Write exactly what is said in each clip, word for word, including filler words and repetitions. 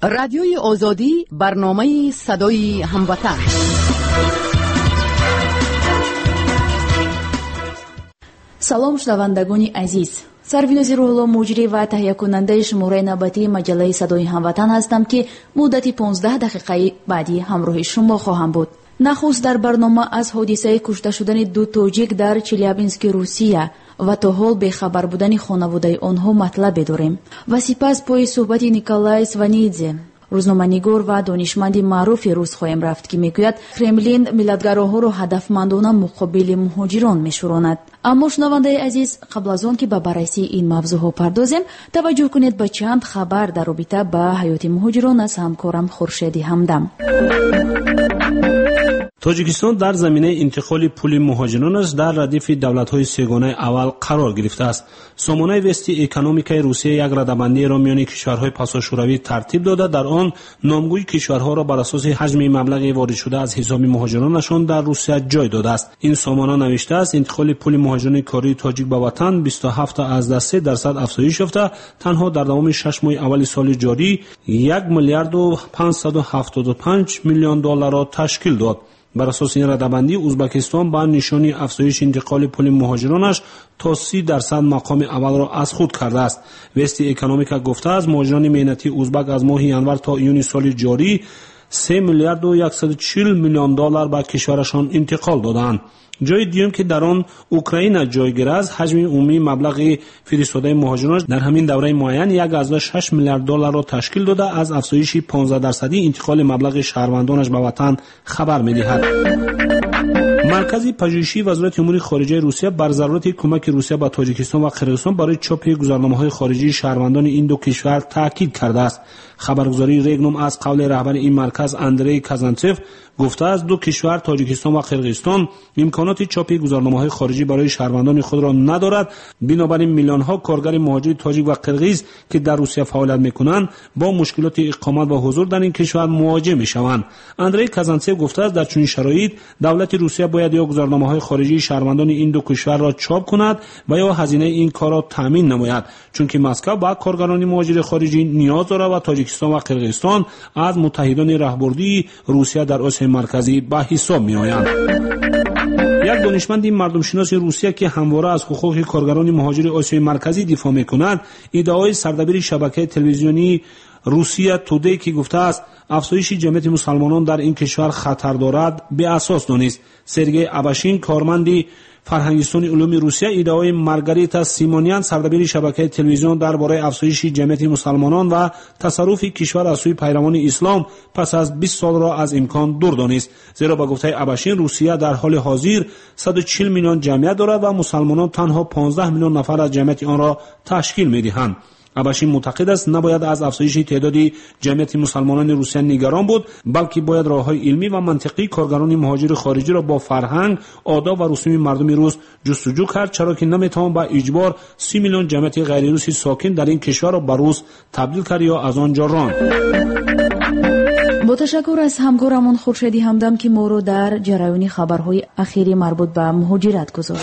رادیوی آزادی، برنامه صدای هموطن. салом шунавандагони азиз, сарвинози рӯҳулло муҷрӣ ва таҳиякунандаи шумораи навбатии маҷаллаи садои ҳамватан ҳастам ки муддати понздаҳ дақиқаи баъди ҳамроҳи шумо хоҳам буд. нахуст дар барнома аз ҳодисаи кушта шудани ду тоҷик дар челябински Русия ва то ҳол бехабар будани хонаводаи онҳо матлабе дорем ва сипас пои суҳбати Николай Сванидзе, рӯзноманигор ва донишманди маъруфи рус хоҳем рафт ки мегӯяд Кремлин миллатгароҳоро ҳадафмандона муқобили муҳоҷирон мешуронад. аммо шунавандаи азиз, қабл аз он ки ба баррасии ин мавзӯъҳо пардозем, таваҷҷӯҳ кунед ба чанд хабар дар робита ба ҳаёти муҳоҷирон аз ҳамкорам Хуршеди Ҳамдам. тоҷикистон дар заминаи интиқоли пули муҳоҷиронаш дар радифи давлатҳои сегонаи аввал қарор гирифтааст. сомонаи вести экономикаи Русия як радабандиеро миёни кишварҳои пасошӯравӣ тартиб дода, дар он номгӯи кишварҳоро бар асоси ҳаҷми маблағи воридшуда аз ҳисоби муҳоҷиронашон дар Русия ҷой додааст. ин сомона навиштааст интиқоли пули муҳоҷирони кории тоҷик ба ватан бисту ҳафт азда се дарсад афзоиш ёфта, танҳо дар давоми шаш моҳи аввали соли ҷорӣ як миллиарду панҷсаду ҳафтоду панҷ миллион долларро ташкил дод. бар асоси ин радабандӣ Узбекистон ба нишони афзоиши интиқоли пули муҳоҷиронаш то си дарсад мақоми аввалро аз худ кардааст. вести экономика гуфтааст муҳоҷирони меҳнатии узбак аз моҳи январ то июни соли ҷорӣ се миллиарду яксаду чил миллион доллар ба кишварашон интиқол доданд. ҷои дуюм ки дар он Украина ҷойгир аст, ҳаҷми умумии маблағи фиристодаи муҳоҷиронаш дар ҳамин давраи муайян як азду шаш миллиард долларро ташкил дода, аз афзоиши понздаҳ дарсадӣ интиқоли маблағи шаҳрвандонаш ба ватан хабар медиҳад. маркази пажӯҳишии вазорати умури хориҷаи Русия бар зарурати кӯмаки Русия ба Тоҷикистон ва Қирғизистон барои чопи гузарномаҳои хориҷии шаҳрвандони ин ду кишвар таъкид кардааст. хабаргузории Регнум аз қавли раҳбари ин марказ Андрей Казанцев гуфтааст, ду кишвар Тоҷикистон ва Қирғизистон имконоти чопи гузарномаҳои хориҷӣ барои шаҳрвандони худро надорад, бинобар ин миллионҳо коргари муҳоҷири тоҷик ва қирғиз ки дар Русия фаъолият мекунанд бо мушкилоти иқомат ва ҳузур дар ин кишвар муваҷҷеҳ мешаванд. Андрей Казанцев гуфтааст, дар чунин шароит давлати Русия бояд ё гузарномаҳои хориҷии шаҳрвандони ин ду кишварро чоп кунад ва ё ҳазинаи ин корро таъмин намояд, чунки Москва ба коргарони муҳоҷири хориҷӣ ниёз дорад ва Тоҷикистон ва Қирғизистон аз муттаҳидони раҳбурдии Русия дар Осияи марказӣ ба ҳисоб меоянд. як донишманди мардумшиноси Русия ки ҳамвора аз ҳуқуқи коргарони муҳоҷири Осияи марказӣ дифоъ мекунад, иддаои сардабири шабакаи телевизионии Русия Тудей ки гуфтааст афзоиши ҷамъияти мусалмонон дар ин кишвар хатар дорад, беасос донист. Сергей Абашин, корманди фарҳангистони улуми Русия, иддаои Маргарита Симонян, сардабири шабакаи телевизион дар бораи афзоиши ҷамъияти мусалмонон ва тасарруфи кишвар аз сӯи пайравони ислом пас аз бист солро аз имкон дур донист. зеро ба гуфтаи Абашин, Русия дар ҳоли ҳозир саду чил миллион ҷамъият дорад ва мусалмонон танҳо понздаҳ миллион нафар аз ҷамъияти онро ташкил медиҳанд. Абашин муътақид аст, набояд аз афзоиши теъдоди ҷамъияти мусалмонони Русия нигарон буд, балки бояд роҳҳои илмӣ ва мантиқии коргарони муҳоҷири хориҷиро бо фарҳанг, одоб ва русуми мардуми рус ҷустуҷӯ кард, чаро ки наметавон ба иҷбор си миллион ҷамъияти ғайрируси сокин дар ин кишварро ба рус табдил кард ё аз он ҷо ронд. бо ташаккур аз ҳамкорамон Хуршеди Ҳамдам ки моро дар ҷараёни хабарҳои ахирӣ марбут ба муҳоҷират гузошт.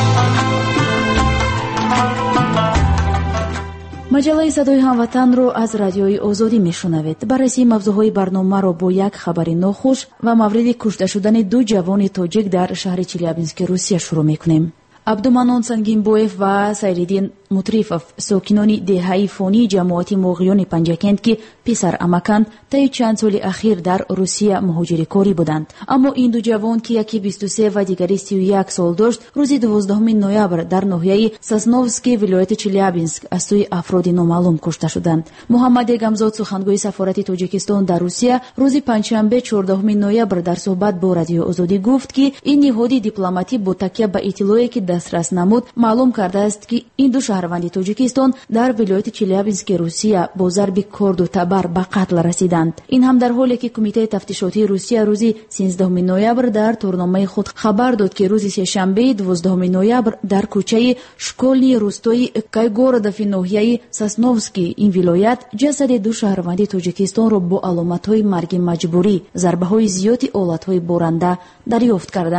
маҷаллаи садои ҳамватанро аз радиои озодӣ мешунавед. баррасии мавзӯъҳои барномаро бо як хабари нохуш ва мавриди кушта шудани ду ҷавони тоҷик дар шаҳри Челябински Русия шурӯъ мекунем. Абдуманон Сангинбоев ва Сайриддин Мутрифов, сокинони деҳаи фонии ҷамоати моғиёни Панҷакент ки писар амаканд, таи чанд соли ахир дар Русия муҳоҷирикорӣ буданд. Аммо ин ду ҷавон ки яке бисту се ва дигари си ю як сол дошт, рӯзи дувоздаҳуми ноябр дар ноҳияи Сосновский вилояти Челябинск аз сӯи афроди номаълум кушта шуданд. Муҳаммад Егамзод, сухангӯи сафорати Тоҷикистон дар Русия, рӯзи панҷшанбе чордаҳуми ноябр дар суҳбат бо Радиои Озодӣ гуфт ки ин ниҳоди дипломатӣ бо такя ба иттилое ки дастрас намуд маълум кардааст ки ин ду шаҳрванди Тоҷикистон дар вилояти Челябински Русия бо зарби корду табар ба қатл расиданд. ин ҳам дар ҳоле ки Кумитаи тафтишотии Русия рӯзи сенздаҳуми ноябр дар турномаи худ хабар дод ки рӯзи сешанбеи дувоздаҳуми ноябр дар кӯчаи Школни Рустои Кайгородови ноҳияи Сосновский ин вилоят ҷасади ду шаҳрванди Тоҷикистонро бо аломатҳои марги маҷбурӣ, зарбаҳои зиёди олатҳои боранда дарёфт карданд.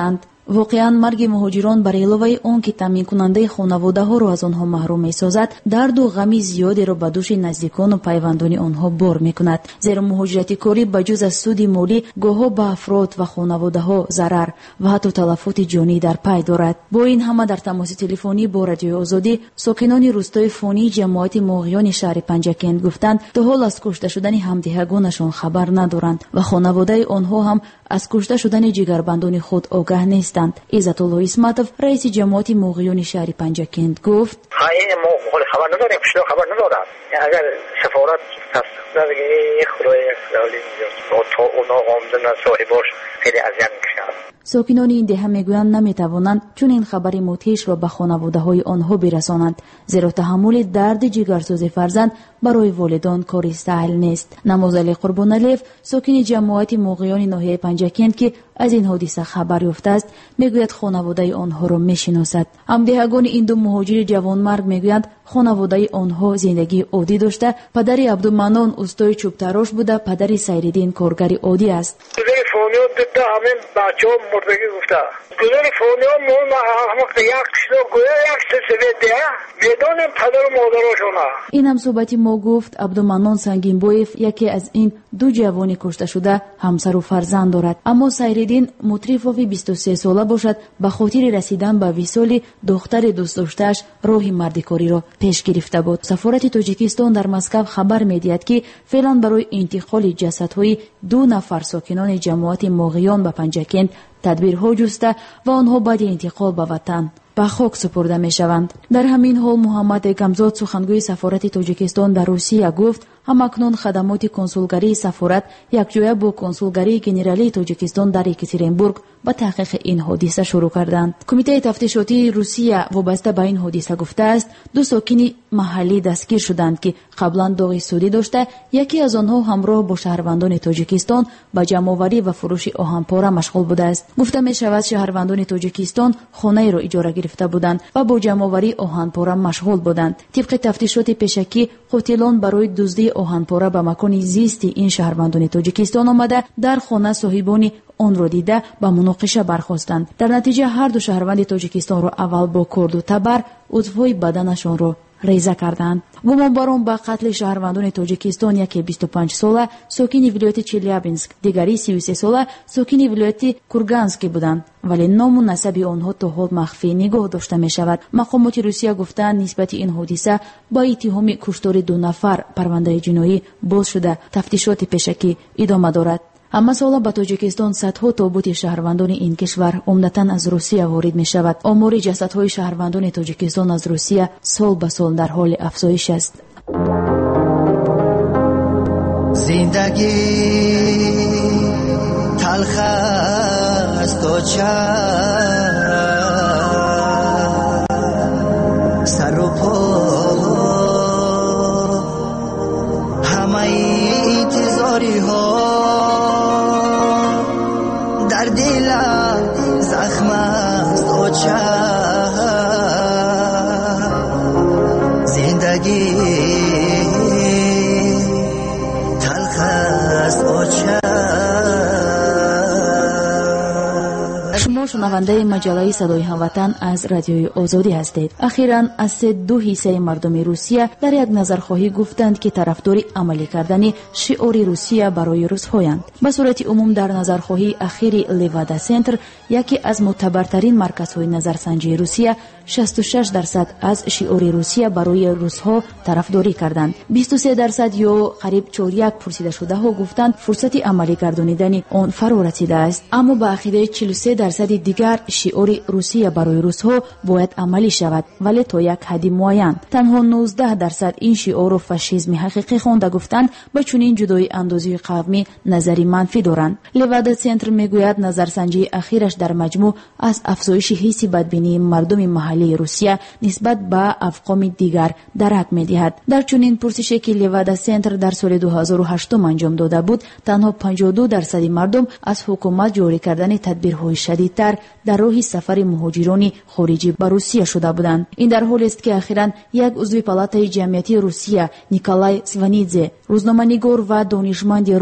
воқеан марги муҳоҷирон бар иловаи он ки таъминкунандаи хонаводаҳоро аз онҳо маҳрум месозад, дарду ғами зиёдеро ба дӯши наздикону пайвандони онҳо бор мекунад. зеро муҳоҷирати корӣ ба ҷуз аз суди молӣ гоҳҳо ба афрод ва хонаводаҳо зарар ва ҳатто талафоти ҷонӣ дар пай дорад. бо ин ҳама дар тамоси телефонӣ бо радиои озодӣ сокинони рӯстои фонии ҷамоати моғиёни шаҳри панҷакент гуфтанд то ҳол аз кушта шудани ҳамдиҳагонашон хабар надоранд ва хонаводаи онҳо ҳам аз кушта шудани ҷигарбандони худ огаҳ нестанд. Иззатулло Исматов, раиси ҷамоати моғиёни шаҳри Панҷакент гуфт: ما خبر نداریم، پیشنهاد خبر ندارم. اگر سفارت تصدیق نده این خدای خیالی تا اونا آمدن صاحباش خیلی اذیت می‌کنن. ساکنان این دهه میگویند نمیتوانند چون این خبر مدهش را به خانواده‌های آنها برسانند، زیرا تحمل درد جگرسوز فرزند برای والدان کاری سهل نیست. نمازعلی قربانعلیف، ساکن جماعت موقعیان ناحیه پنجکند که از این حادثه خبر یافته است، میگوید خانواده آنها را میشناسد. همدهگان این دو مهاجر جوانمرد میگویند خانواده آنها زندگی عادی داشته. پدری عبدالمنان استای چوبتراش بوده، پدری سیرالدین کارگر عادی است. تلفنیات دیده همین بچه‌ها مردگی گفته. تلفنیات مون احمق یک کشلو گویا یک سسبیده میدان پدر و مادرشونه. این هم صحبتی ما گفت. عبدالمنان سنگینبویف یکی از این دو جوان کشته شده همسر و فرزند دارد، اما سیرالدین مطرفوی بیست و سه ساله باشد به خاطر رسیدن به وصال دختر دوست داشته‌اش راه مردکاری را پیش گرفته بود. سفارت تاجیکستان در مسکو خبر می‌دهد که فعلا برای انتقال جسدهای دو نفر ساکنان جماعت موقعیان به پنجکند تدبیرها جسته و آنها بعد انتقال به وطن به خاک سپرده می شوند. در همین حال محمد گمزاد، سخنگوی سفارت تاجیکستان در روسیه، گفت همکنون خدمات کنسولگری سفارت یکجا با کنسولگری گنرالی تاجیکستان در یکاترینبورگ با تحقیق این حادثه شروع کردند. کمیته تفتیشاتی روسیه وابسته به این حادثه گفته است دو ساکن محلی دستگیر شدند که قبلا داغ سودی داشته. یکی از آنها همراه با شهروندان تاجیکستان به جمع‌آوری و فروش آهن‌پاره مشغول بوده است. گفته می شود شهروندان تاجیکستان خانه را اجاره گرفته بودند و با جمع‌آوری آهن‌پاره مشغول بودند. طبق تفتیشات پیشکی قاتلان برای دزدی آهن‌پاره به مکان زیست این شهروندان تاجیکستان آمده در خانه صاحبان آن را دیده به مناقشه برخاستند. در نتیجه هر دو شهروند تاجیکستان را اول با کرد و تبر عضوهای بدنشان را ریزه کردند. گمانباران به قتل شهروندان تاجیکستان، یکی بیست و پنج ساله ساکن ولایت چلیابینسک، دیگری سی و سه ساله ساکن ولایت کورگانسک بودند، ولی نام و نسب آنها تا حال مخفی نگاه داشته می شود. مقامات روسیه گفتند نسبت این حادثه با اتهام کشتار دو نفر پرونده جنایی باز شده. تفتیشات پیشکی ادامه دارد. اما سالا به تاجیکستان صدها تابوت شهروندان این کشور عمدتاً از روسیه وارد می شود. آمار جسدهای شهروندان تاجیکستان از روسیه سال به سال در حال افزایش است. زندگی تلخ است و چند سر و پا همه انتظاری ها در دلم زخم است و چند زندگی تلخ است و چند. شما شنونده مجله صدای هموطن از رادیوی آزادی هستید. اخیراً از سه دو حصه مردم روسیه در یک نظرخواهی گفتند که طرفدار عملی کردن شعار روسیه برای روس‌هایند. به صورت عموم در نظرخواهی اخیر لیوادا سنتر، یکی از معتبرترین مرکزهای نظرسنجی روسیه، شصت و شش درصد از شعار روسیه برای روس‌ها طرفداری کردند. بیست و سه درصد یا قریب چهار یک پرسیده شده ها گفتند فرصت عملی گردانیدن آن فرا رسیده است. اما با عقیده چهل و سه درصد دیگر شعار روسیه برای روس‌ها باید عملی شود، ولی تا یک حد معین. تنها نوزده درصد این شعار را فاشیسم حقیقی خوانده گفتند با چنین جدای اندازی قومی نظری منفی دارند. لیوادا سنتر میگوید نظرسنجی اخیرش در مجموع از افزایش حس بدبینی مردم محلی روسیه نسبت به افقام دیگر درک می‌دهد. در چنین پرسشی که لیوادا سنتر در سال دو هزار و هشت انجام داده بود، تنها پنجاه و دو درصد مردم از حکومت جاری کردن تدبیرهای شدیدتر در راه سفر مهاجران خارجی به روسیه شده بودند. این در حالی است که اخیراً یک عضو پالاتای جمعیتی روسیه نیکولای سوانیدزه، روزنامه‌نگار و دانشمند روس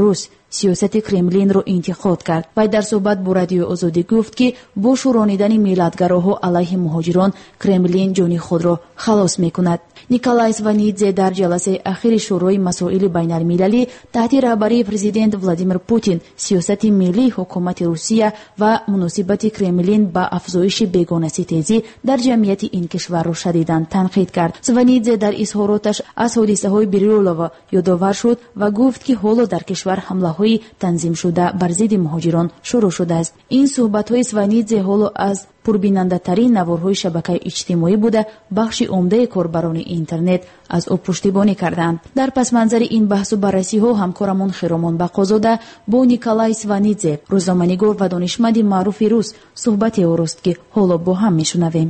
сиёсати кремлинро интиқод кард. вай дар суҳбат бо радиои озодӣ гуфт ки бо шӯронидани миллатгароҳо алайҳи муҳоҷирон кремлин ҷони худро халос мекунад. николай сванидзе дар ҷаласаи ахири шӯрои масоили байналмилалӣ таҳти раҳбарии президент владимир путин сиёсати миллии ҳукумати русия ва муносибати кремлин ба афзоиши бегонаситезӣ дар ҷамъияти ин кишварро шадидан танқид кард. сванидзе дар изҳороташ аз ҳодисаҳои бирёлова ёдовар шуд ва гуфт ки ҳоло дар кишвар ҳамлаҳои танзимшуда бар зидди муҳоҷирон шурӯъ шудааст. ин суҳбатҳои сванидзе ҳоло аз пурбинандатарин наворҳои шабакаи иҷтимоӣ буда бахши умдаи корбарони интернет аз ӯ пуштибонӣ карданд. дар пасманзари ин баҳсу баррасиҳо ҳамкорамон хиромон бақозода бо николай сванидзе, рӯзноманигор ва донишманди маъруфи рус, суҳбате орост ки ҳоло бо ҳам мешунавем.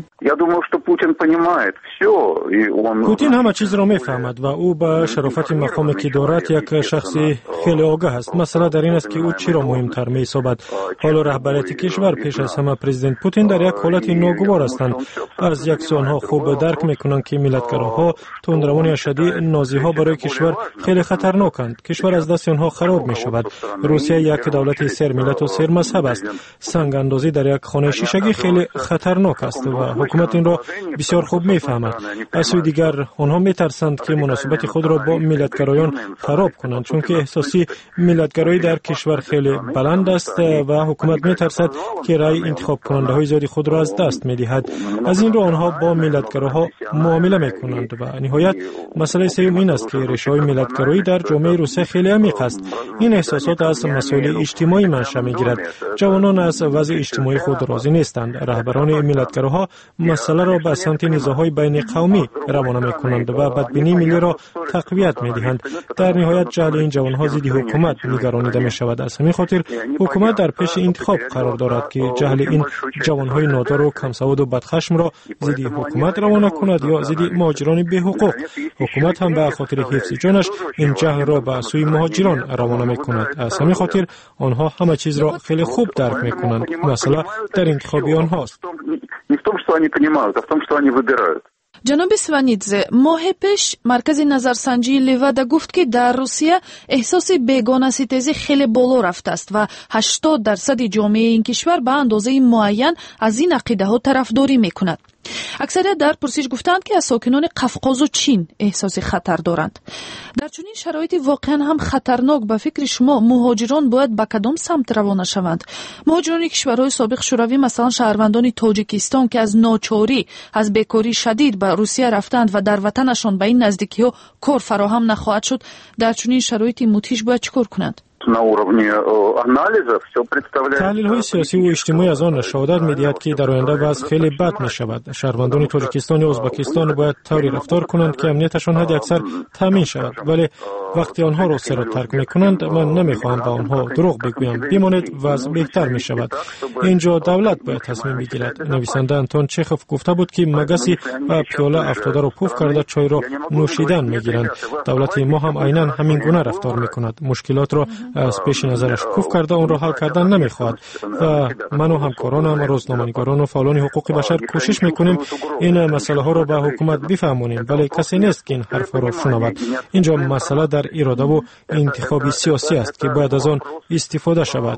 путин ҳама чизро мефаҳмад ва ӯ ба шарофати мақоме ки дорад як шахси хеле огаҳ аст. масъала дар ин аст ки ӯ чиро муҳимтар меҳисобад. ҳоло раҳбарияти кишвар пеш аз ҳама президент Путин дар як ҳолати ногувор ҳастанд. аз як су онҳо хуб дарк мекунанд ки миллатгароҳо, тундаравони ашадӣ, нозиҳо барои кишвар хеле хатарноканд. кишвар аз дасти онҳо хароб мешавад. русия як давлати сер миллату сер мазҳаб аст. сангандозӣ дар як хонаи шишагӣ хеле хатарнок аст ва ҳукумат инро бисёр хуб мефаҳмад. аз сӯи дигар онҳо метарсанд ки муносибати худро бо миллатгароён хароб кунанд, чунки эҳсоси миллатгароӣ дар кишвар хеле баланд аст ва ҳукумат метарсад ки рай интихобкунандаҳои зиёди худро аз даст медиҳад. аз ин ро онҳо бо миллатгароҳо муомила мекунанд. ва ниҳоят масъалаи сеюм ин аст ки решаҳои миллатгароӣ дар ҷомеаи русия хеле амиқ аст. ин эҳсосот аз масоили иҷтимоӣ маншаъ мегирад. ҷавонон аз вазъи иҷтимоии худ розӣ нестанд. раҳбарони миллатгароҳо масъаларо ба самти низоъҳои байниқавмӣ равона мекунанд ва бадбинии миллиро тақвият медиҳанд. дар ниҳоят ҷаҳли ин ҷавонҳо зидди ҳукумат нигаронида мешавад. аз ҳамин хотир ҳукумат дар пеши интихоб қарор дорад ки ҷаҳли ин ҷавонҳои нодору камсаводу бадхашмро зидди ҳукумат равона кунад ё зидди муҳоҷирони беҳуқуқ. ҳукумат ҳам ба хотири ҳифзи ҷонаш ин ҷаҳлро ба сӯи муҳоҷирон равона мекунад. аз ҳамин хотир онҳо ҳама чизро хеле хуб дарк мекунанд. масъала дар интихоби онҳост. ҷаноби сванидзе, моҳи пеш маркази назарсанҷии левада гуфт ки дар русия эҳсоси бегонаситезӣ хеле боло рафтааст ва ҳаштод дарсади ҷомеаи ин кишвар ба андозаи муайян аз ин ақидаҳо тарафдорӣ мекунад. аксарият дар пурсиш гуфтанд ки аз сокинони қавқозу чин эҳсоси хатар доранд. дар чунин шароити воқеан ҳам хатарнок ба фикри шумо муҳоҷирон бояд ба кадом самт равона шаванд? муҳоҷирони кишварҳои собиқ шӯравӣ, масалан шаҳрвандони тоҷикистон ки аз ночорӣ, аз бекории шадид ба русия рафтанд ва дар ватанашон ба ин наздикиҳо кор фароҳам нахоҳад шуд, дар чунин шароити мудҳиш бояд чӣ кор кунанд? таҳлилҳои сиёсиву иҷтимоӣ аз он шаҳодат медиҳад ки дар оянда вазъ хеле бад мешавад. шаҳрвандони тоҷикистон ё ӯзбекистон бояд тавре рафтор кунанд ки амнияшон ҳадди аксар таъмин шавад. вале вақте онҳо русияро тарк мекунанд, ман намехоҳам ба онҳо дурӯғ бигӯям. бимонед, вазъ беҳтар мешавад. ин ҷо давлат бояд тасмим бигирад. нависанда Антон Чехов гуфта буд ки магаси ва пиёла афтодаро пуф карда чойро нӯшидан мегиранд. давлати мо ҳам айнан ҳамин гуна рафтор мекунад. мушкилотро аз пеши назараш пуф карда онро ҳал кардан намехоҳад. ва ману ҳамкоронам, рӯзноманигорону фаъолони ҳуқуқи башар кӯшиш мекунем ин масъалаҳоро ба ҳукумат бифаҳмонем, вале касе нест ки ин ҳарфҳоро шунавад. ин ҷо масъала дар иродаvu интихоби сиёсӣ аст ки бояд аз он истифода шавад.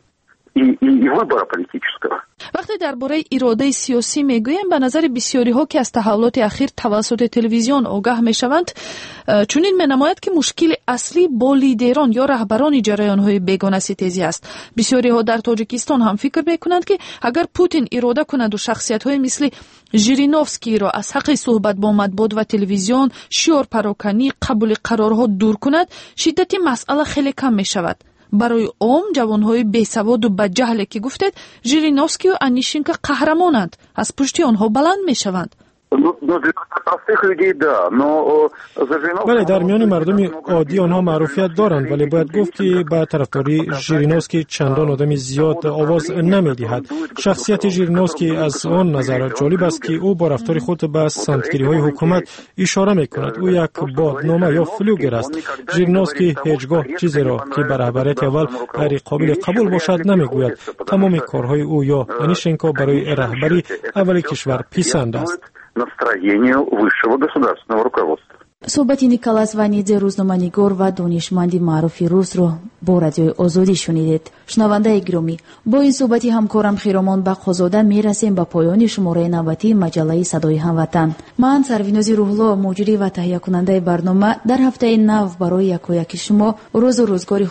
вақте дар бораи иродаи сиёсӣ мегӯем, ба назари бисёриҳо ки аз таҳаввулоти ахир тавассути телевизион огаҳ мешаванд, чунин менамояд ки мушкили аслӣ бо лидерон ё раҳбарони ҷараёнҳои бегонаситезӣ аст. бисёриҳо дар тоҷикистон ҳам фикр мекунанд ки агар Путин ирода кунаду шахсиятҳои мисли Жириновскийро аз ҳаққи суҳбат бо матбуот ва телевизион, шиёрпароканӣ, қабули қарорҳо дур кунад, шиддати масъала хеле кам мешавад. барои ом ҷавонҳои бесаводу баҷаҳле ки гуфтед, Жириновский ва Анишенко қаҳрамонанд, аз пушти онҳо баланд мешаванд. бале, дар миёни мардуми оддӣ онҳо маъруфият доранд, вале бояд гуфт ки ба тарафдории Жириновский чандон одами зиёд овоз намедиҳад. шахсияти Жириновский аз он назар ҷолиб аст ки ӯ бо рафтори худ ба самткириҳои ҳукумат ишора мекунад. ӯ як боднома ё флюгер аст. Жириновский ҳеҷ гоҳ чизеро ки ба раҳбарияти аввал ғайриқобили қабул бошад намегӯяд. тамоми корҳои ӯ ё Анишенко барои раҳбари аввали кишвар писанд аст. настроению высшего государственного руководства. суҳбати Николай Сванидзе, рӯзноманигор ва донишманди маъруфи русро бо радиои озодӣ шунидед. шунавандаи гиромӣ, бо ин суҳбати ҳамкорам Хиромон Бақозода мерасем ба поёни шумораи навбатии маҷаллаи Садои ҳамватан. ман Сарвинози Рӯҳло, муҷрӣ ва таҳиякунандаи барнома, дар ҳафтаи нав барои якояки шумо рӯзу рӯзгори